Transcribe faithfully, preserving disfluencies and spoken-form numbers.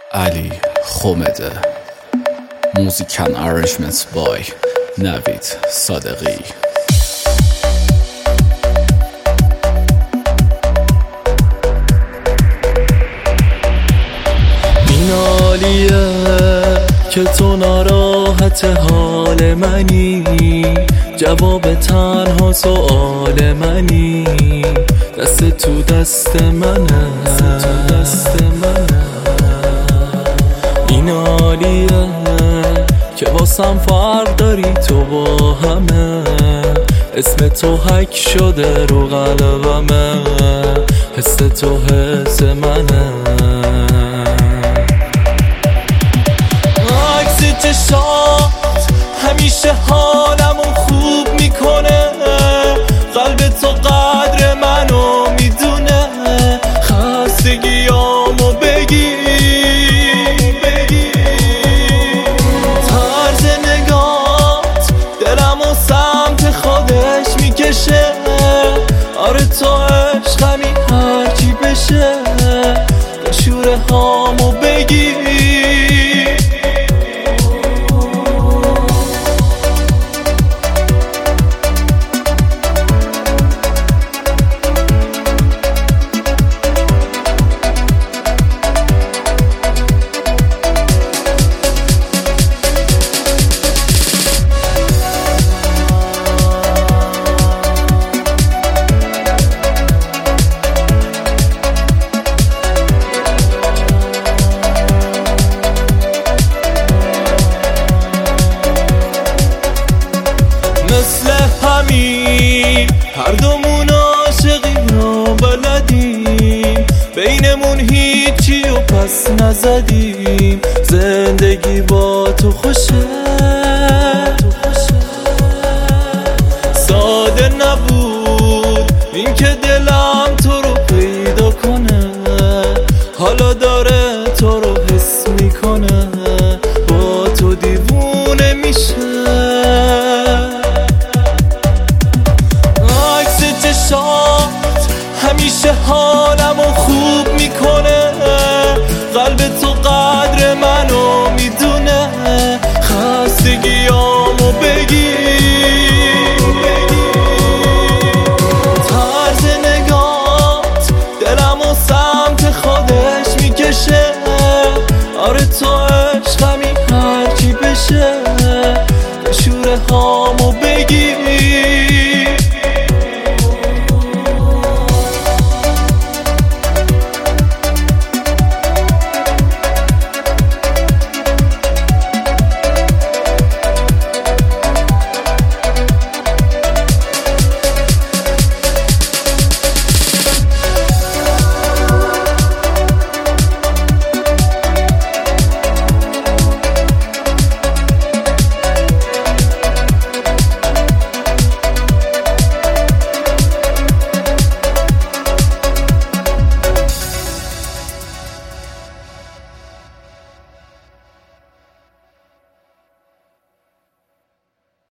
Ali Khomede. Music and arrangements by Navid Sadeghi. این عالیه که تو ناراحت حال منی، جواب تنها سؤال منی، دست تو دست منه، تو دست منه. این عالیه که واسم فرق داری تو با همه، اسم تو حک شده رو قلبمه، حس تو حس منه. عکس چشات همیشه حالمو خوب میکنه، قلب تو قدر منو میدونه، خستگیامو بگی طرز نگات دلمو سمت خودش میکشه. آره تو عشقمی هرچی بشه، شوره هامو بگی. مثل همین هر دومون عاشقیم و بلدیم، بینمون هیچی و پس نزدیم، زندگی با تو خوشه. ساده نبود این که دلم تو رو پیدا کنه، حالا داره